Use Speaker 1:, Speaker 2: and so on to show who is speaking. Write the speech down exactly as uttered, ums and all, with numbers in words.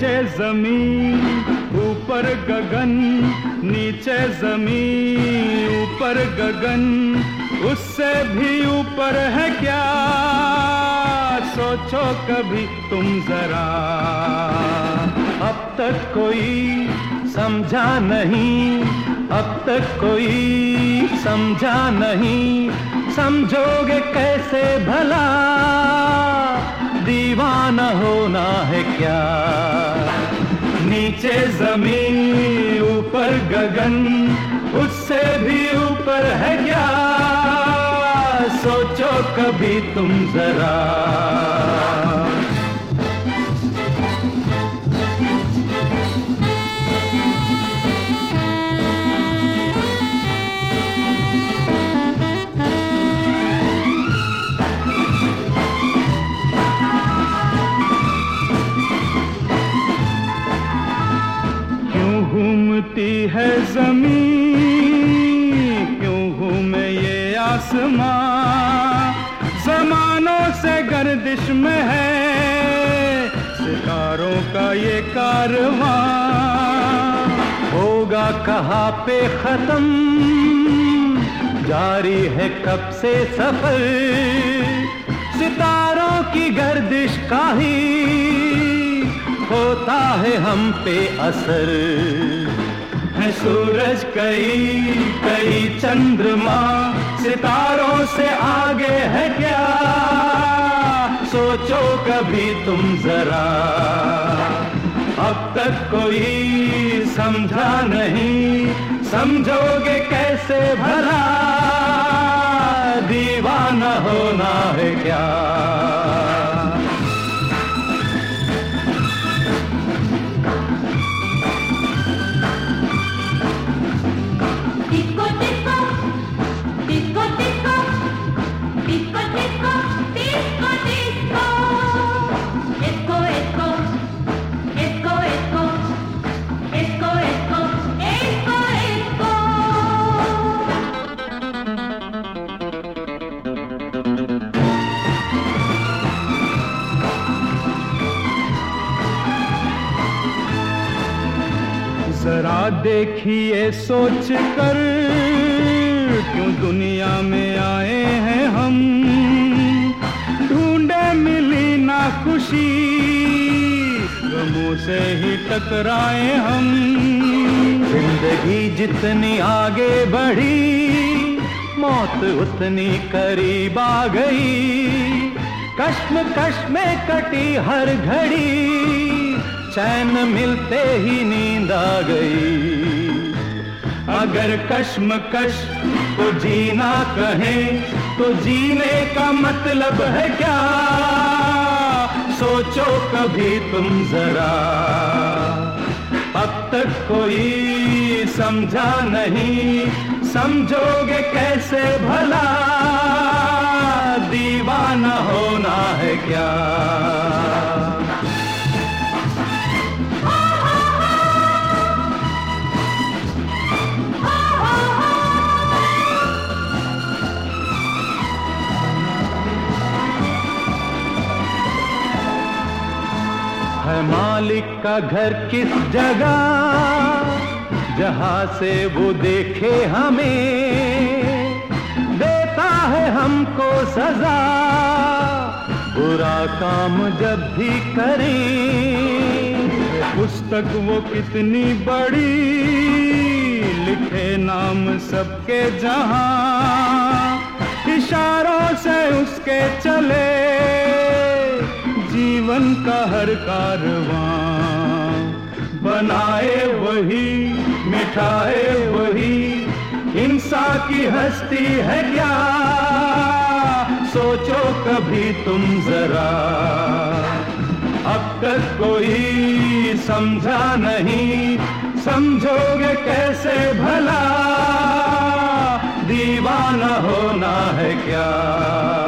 Speaker 1: नीचे जमीन ऊपर गगन, नीचे जमीन ऊपर गगन, उससे भी ऊपर है क्या, सोचो कभी तुम जरा। अब तक कोई समझा नहीं, अब तक कोई समझा नहीं, समझोगे कैसे भला, दीवाना होना है क्या। नीचे जमीन ऊपर गगन, उससे भी ऊपर है क्या, सोचो कभी तुम जरा। घूमती है ज़मीन, क्यों घूमे ये आसमां, ज़मानों से गर्दिश में है सितारों का ये कारवां। होगा कहाँ पे ख़त्म, जारी है कब से सफ़र, सितारों की गर्दिश का ही होता है हम पे असर। है सूरज कई कई चंद्रमा, सितारों से आगे है क्या, सोचो कभी तुम जरा। अब तक कोई समझा नहीं, समझोगे कैसे भला, दीवाना होना है क्या। जरा देखिए सोच कर, क्यों दुनिया में आए हैं हम, ढूंढे मिली ना खुशी, गमों से ही टकराए हम। जिंदगी जितनी आगे बढ़ी, मौत उतनी करीब आ गई, कश्मकश में कटी हर घड़ी, चैन मिलते ही नींद आ गई। अगर कश्मकश को जीना कहें, तो जीने का मतलब है क्या, सोचो कभी तुम जरा। अब तक कोई समझा नहीं, समझोगे कैसे भला, दीवाना होना है क्या। है मालिक का घर किस जगह, जहाँ से वो देखे हमें, देता है हमको सजा, बुरा काम जब भी करें। पुस्तक वो कितनी बड़ी, लिखे नाम सबके जहाँ, इशारों से उसके चले जीवन का हर कारवां। बनाए वही, मिठाए वही, इंसान की हस्ती है क्या, सोचो कभी तुम जरा। अब तक कोई समझा नहीं, समझोगे कैसे भला, दीवाना होना है क्या।